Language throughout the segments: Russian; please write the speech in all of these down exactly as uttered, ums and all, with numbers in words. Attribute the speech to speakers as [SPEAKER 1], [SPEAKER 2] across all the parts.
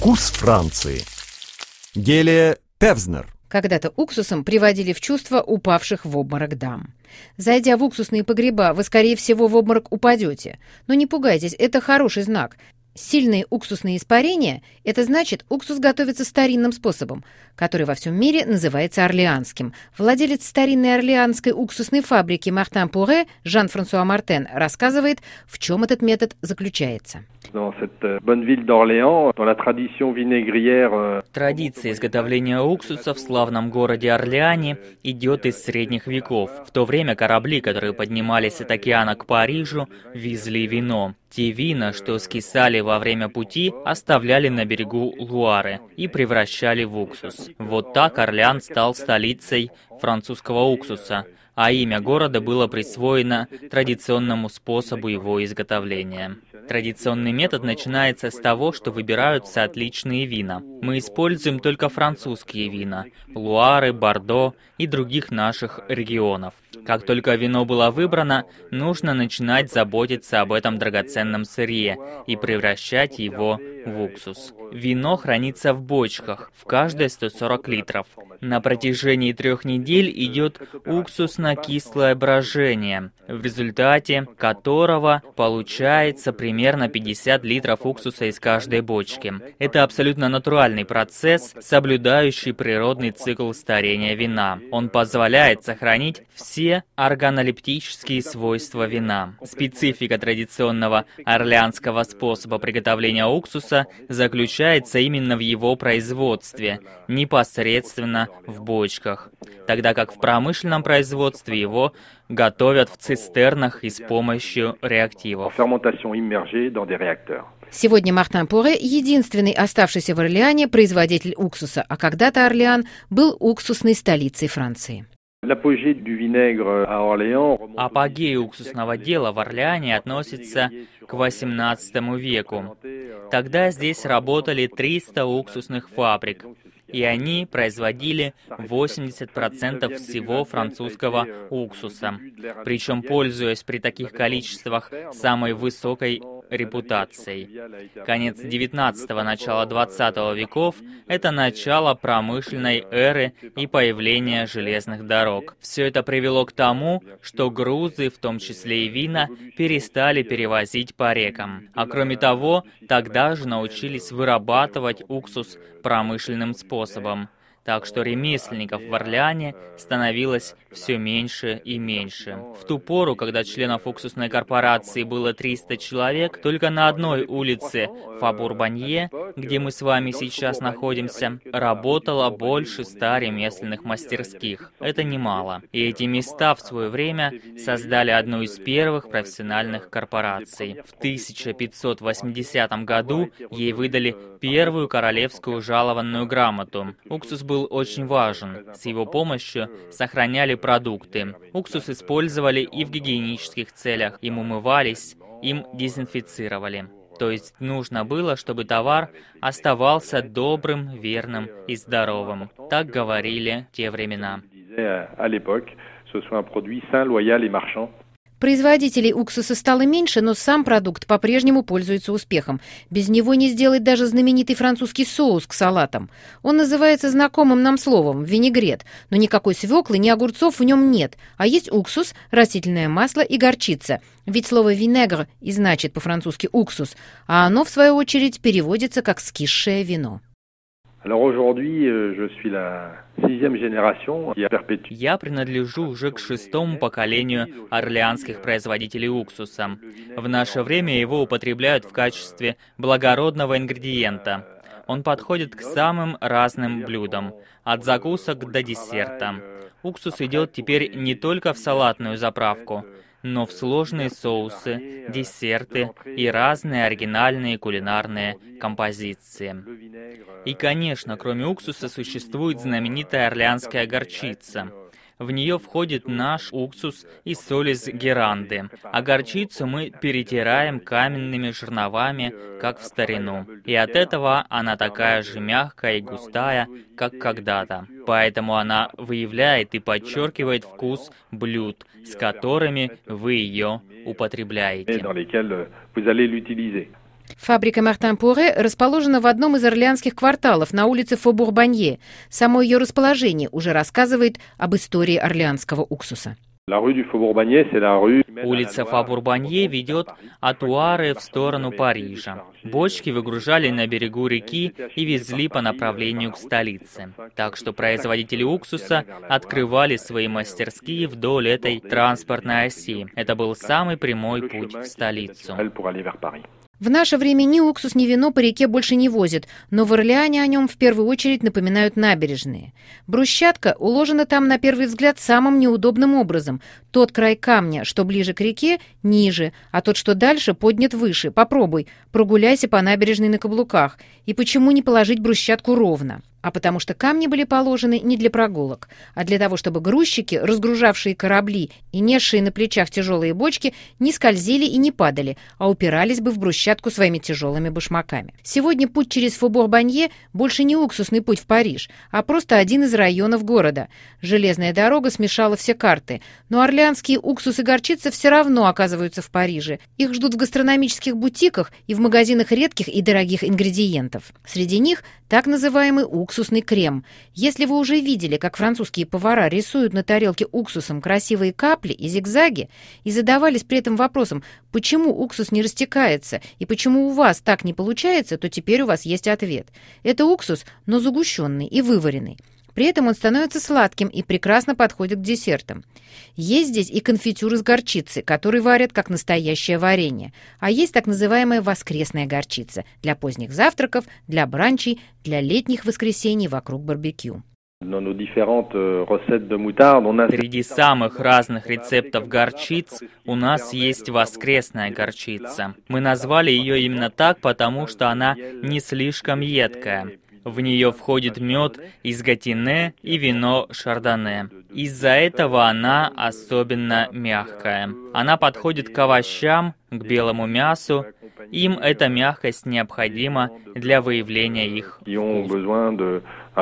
[SPEAKER 1] Вкус Франции. Гелия Певзнер.
[SPEAKER 2] Когда-то уксусом приводили в чувство упавших в обморок дам. Зайдя в уксусные погреба, вы, скорее всего, в обморок упадете. Но не пугайтесь, это хороший знак. Сильные уксусные испарения – это значит, уксус готовится старинным способом, который во всем мире называется орлеанским. Владелец старинной орлеанской уксусной фабрики Мартен Пуре Жан-Франсуа Мартен рассказывает, в чем этот метод заключается.
[SPEAKER 3] Традиция изготовления уксуса в славном городе Орлеане идет из средних веков. В то время корабли, которые поднимались от океана к Парижу, везли вино. Те вина, что скисали во время пути, оставляли на берегу Луары и превращали в уксус. Вот так Орлеан стал столицей французского уксуса, а имя города было присвоено традиционному способу его изготовления. Традиционный метод начинается с того, что выбираются отличные вина. Мы используем только французские вина – Луары, Бордо и других наших регионов. Как только вино было выбрано, нужно начинать заботиться об этом драгоценном сырье и превращать его в уксус. Вино хранится в бочках, в каждой сто сорок литров. На протяжении трех недель идет уксусно-кислое брожение, в результате которого получается примерно пятьдесят литров уксуса из каждой бочки. Это абсолютно натуральный процесс, соблюдающий природный цикл старения вина. Он позволяет сохранить все органолептические свойства вина. Специфика традиционного орлеанского способа приготовления уксуса заключается именно в его производстве, непосредственно в бочках, тогда как в промышленном производстве его готовят в цистернах и с помощью реактивов.
[SPEAKER 2] Сегодня Мартен Пуре – единственный оставшийся в Орлеане производитель уксуса, а когда-то Орлеан был уксусной столицей Франции.
[SPEAKER 3] Апогей уксусного дела в Орлеане относится к восемнадцатому веку. Тогда здесь работали триста уксусных фабрик, и они производили восемьдесят процентов всего французского уксуса, причем пользуясь при таких количествах самой высокой репутацией. Конец девятнадцатого – начало двадцатого веков – это начало промышленной эры и появление железных дорог. Все это привело к тому, что грузы, в том числе и вина, перестали перевозить по рекам. А кроме того, тогда же научились вырабатывать уксус промышленным способом. Так что ремесленников в Орлеане становилось все меньше и меньше. В ту пору, когда членов уксусной корпорации было триста человек, только на одной улице Фабур-Банье, где мы с вами сейчас находимся, работало больше ста ремесленных мастерских. Это немало. И эти места в свое время создали одну из первых профессиональных корпораций. В тысяча пятьсот восьмидесятом году ей выдали первую королевскую жалованную грамоту. Уксус был был очень важен. С его помощью сохраняли продукты. Уксус использовали и в гигиенических целях. Им умывались, им дезинфицировали. То есть нужно было, чтобы товар оставался добрым, верным и здоровым. Так говорили в те времена.
[SPEAKER 2] Производителей уксуса стало меньше, но сам продукт по-прежнему пользуется успехом. Без него не сделать даже знаменитый французский соус к салатам. Он называется знакомым нам словом «винегрет», но никакой свеклы, ни огурцов в нем нет, а есть уксус, растительное масло и горчица. Ведь слово «винегр» и значит по-французски «уксус», а оно, в свою очередь, переводится как «скисшее вино».
[SPEAKER 3] Я принадлежу уже к шестому поколению орлеанских производителей уксуса. В наше время его употребляют в качестве благородного ингредиента. Он подходит к самым разным блюдам, от закусок до десерта. Уксус идет теперь не только в салатную заправку, но в сложные соусы, десерты и разные оригинальные кулинарные композиции. И, конечно, кроме уксуса существует знаменитая орлеанская горчица. В нее входит наш уксус и соль из Геранды, а горчицу мы перетираем каменными жерновами, как в старину. И от этого она такая же мягкая и густая, как когда-то. Поэтому она выявляет и подчеркивает вкус блюд, с которыми вы ее употребляете.
[SPEAKER 2] Фабрика Мартин-Пуре расположена в одном из орлеанских кварталов на улице Фобур-Банье. Само ее расположение уже рассказывает об истории орлеанского уксуса.
[SPEAKER 3] Улица Фабур-Банье ведет от Уары в сторону Парижа. Бочки выгружали на берегу реки и везли по направлению к столице. Так что производители уксуса открывали свои мастерские вдоль этой транспортной оси. Это был самый прямой путь в столицу.
[SPEAKER 2] В наше время ни уксус, ни вино по реке больше не возят, но в Орлеане о нем в первую очередь напоминают набережные. Брусчатка уложена там на первый взгляд самым неудобным образом. Тот край камня, что ближе к реке, ниже, а тот, что дальше, поднят выше. Попробуй, прогуляйся по набережной на каблуках. И почему не положить брусчатку ровно? А потому что камни были положены не для прогулок, а для того, чтобы грузчики, разгружавшие корабли и несшие на плечах тяжелые бочки, не скользили и не падали, а упирались бы в брусчатку своими тяжелыми башмаками. Сегодня путь через Фобур-Банье больше не уксусный путь в Париж, а просто один из районов города. Железная дорога смешала все карты, но орлеанские уксус и горчица все равно оказываются в Париже. Их ждут в гастрономических бутиках и в магазинах редких и дорогих ингредиентов. Среди них так называемый уксусный крем. Если вы уже видели, как французские повара рисуют на тарелке уксусом красивые капли и зигзаги, и задавались при этом вопросом, почему уксус не растекается и почему у вас так не получается, то теперь у вас есть ответ. Это уксус, но загущенный и вываренный. При этом он становится сладким и прекрасно подходит к десертам. Есть здесь и конфитюр из горчицы, который варят как настоящее варенье. А есть так называемая воскресная горчица для поздних завтраков, для бранчей, для летних воскресений вокруг барбекю.
[SPEAKER 3] Среди самых разных рецептов горчиц у нас есть воскресная горчица. Мы назвали ее именно так, потому что она не слишком едкая. В нее входит мед из Гатине и вино Шардоне. Из-за этого она особенно мягкая. Она подходит к овощам, к белому мясу. Им эта мягкость необходима для выявления их вкуса.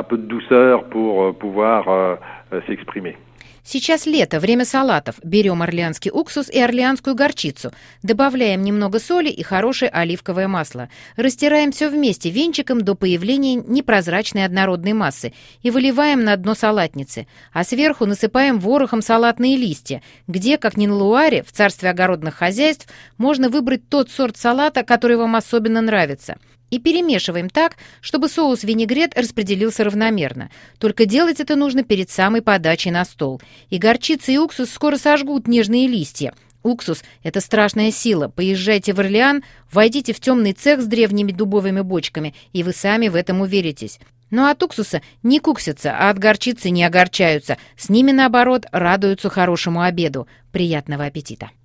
[SPEAKER 2] Сейчас лето, время салатов. Берем орлеанский уксус и орлеанскую горчицу. Добавляем немного соли и хорошее оливковое масло. Растираем все вместе венчиком до появления непрозрачной однородной массы и выливаем на дно салатницы. А сверху насыпаем ворохом салатные листья, где, как ни на Луаре, в царстве огородных хозяйств, можно выбрать тот сорт салата, который вам особенно нравится. И перемешиваем так, чтобы соус-винегрет распределился равномерно. Только делать это нужно перед самой подачей на стол. И горчица, и уксус скоро сожгут нежные листья. Уксус – это страшная сила. Поезжайте в Орлеан, войдите в темный цех с древними дубовыми бочками, и вы сами в этом уверитесь. Но от уксуса не куксятся, а от горчицы не огорчаются. С ними, наоборот, радуются хорошему обеду. Приятного аппетита!